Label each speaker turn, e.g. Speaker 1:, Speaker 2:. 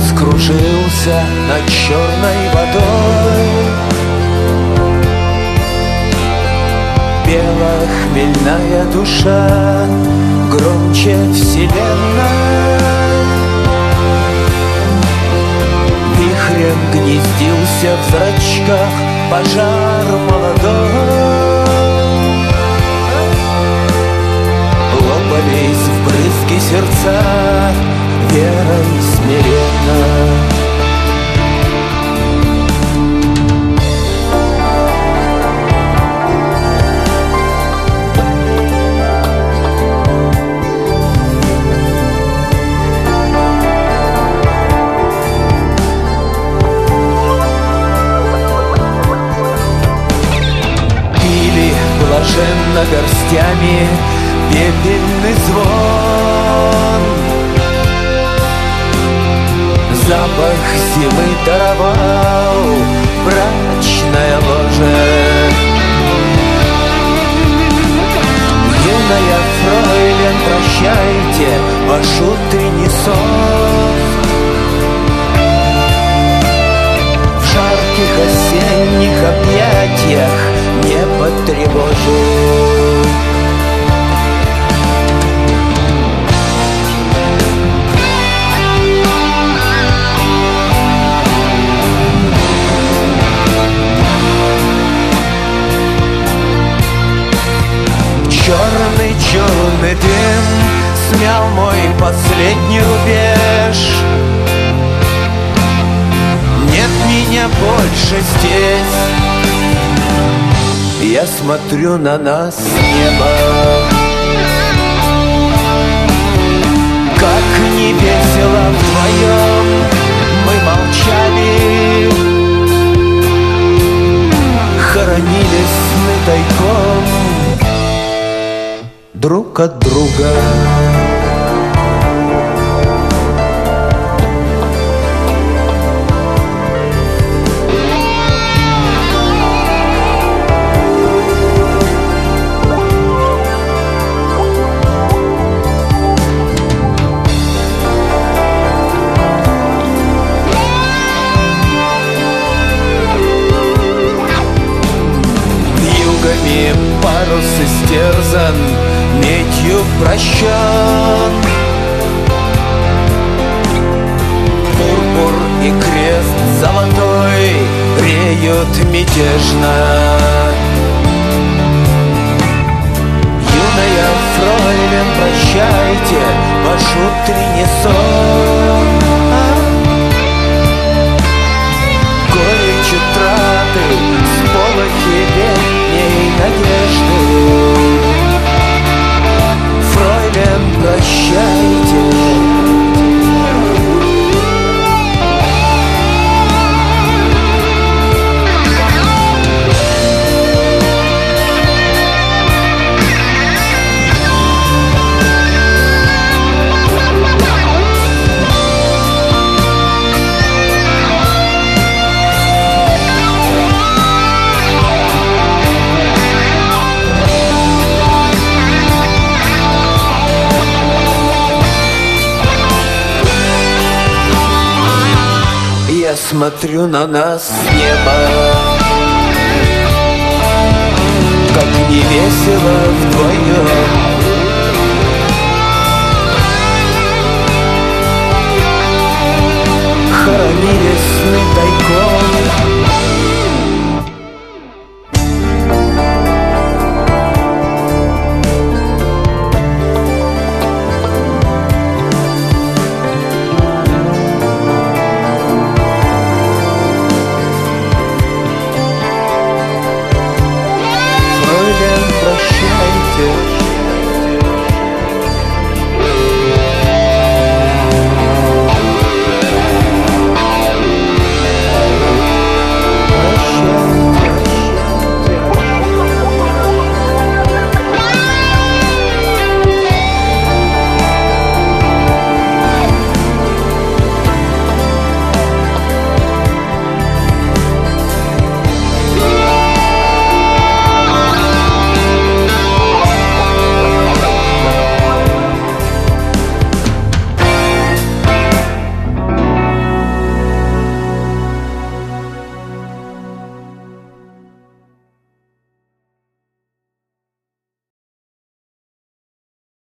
Speaker 1: скружился над черной водой. Пела хмельная душа громче вселенной. Вихрем гнездился в зрачках пожар молодой. Лопались в брызги сердца верой смиренно. Блаженно горстями пепельный звон. Запах зимы даровал брачное ложе. Юная фройлен, прощайте ваш утренний сон. В жарких осенних объятиях не потревожу. Черный дым смял мой последний рубеж. Нет меня больше здесь. Я смотрю на нас с неба. Как не весело вдвоем мы молчали, хоронили сны тайком друг от друга. Вьюгами парус истерзан, медью прощен. Пурпур и крест золотой реют мятежно. Юная фройлен, прощайте ваш утренний сон. Горечь утраты, сполохи летней надежды. Фройлен, прощайте. Я смотрю на нас с неба. Как не весело вдвоем